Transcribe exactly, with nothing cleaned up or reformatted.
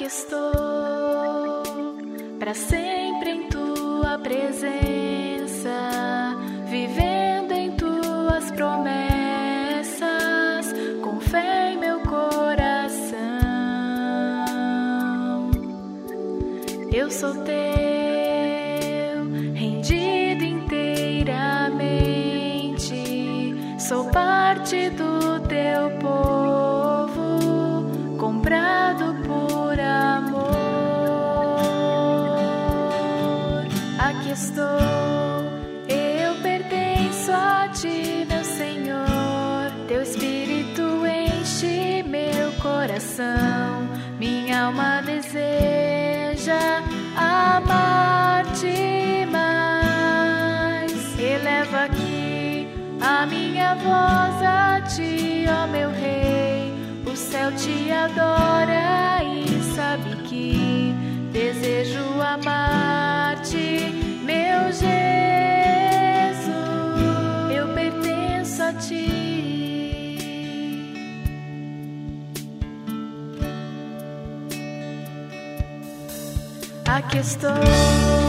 estou, para sempre em tua presença, vivendo em tuas promessas, com fé em meu coração. Eu sou teu, rendido inteiramente, sou parte do teu povo, comprado por amor. Aqui estou, eu pertenço a ti, meu Senhor. Teu Espírito enche meu coração, minha alma deseja amar-te mais. Eleva aqui a minha voz a ti, ó meu Rei. O céu te adora e sabe que desejo amar-te, meu Jesus. Eu pertenço a ti. Aqui estou.